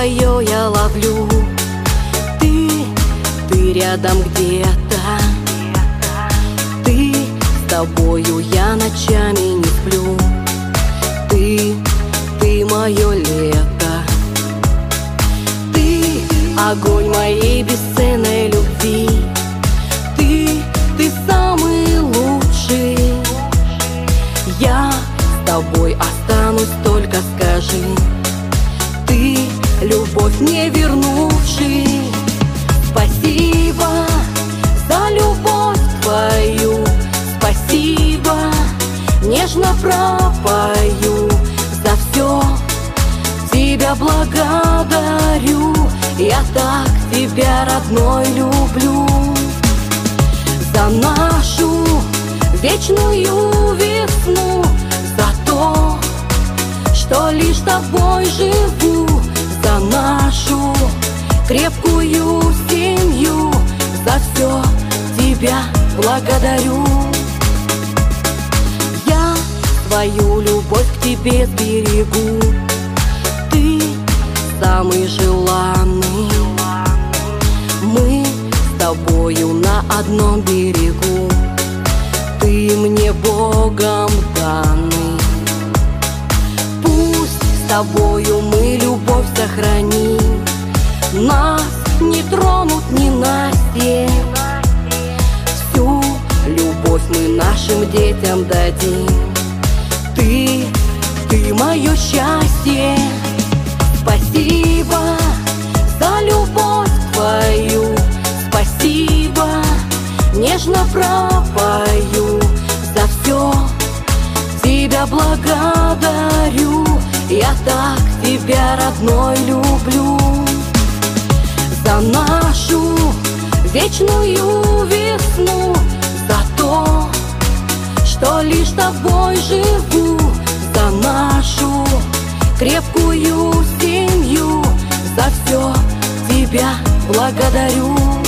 твое я ловлю. Ты рядом где-то, с тобою я ночами не сплю. Ты мое лето, ты огонь моей бесценной любви. Ты самый лучший. Я с тобой останусь, только скажи. Ты любовь не вернувший. Спасибо за любовь твою, спасибо, нежно пропою. За все тебя благодарю, я так тебя, родной, люблю. За нашу вечную весну, за то, что лишь тобой живу. За нашу крепкую семью, за все тебя благодарю. Я свою любовь к тебе сберегу. Ты самый желанный. Мы с тобою на одном берегу. Ты мне Богом данный. Пусть с тобою мы любовь сохраним. Нас не тронут ненастье. Всю любовь мы нашим детям дадим. Ты мое счастье. Спасибо за любовь твою, спасибо, нежно пропою. За все тебя благодарю, я так тебя, родной, люблю. За нашу вечную весну, за то, что лишь тобой живу. За нашу крепкую семью, за все тебя благодарю.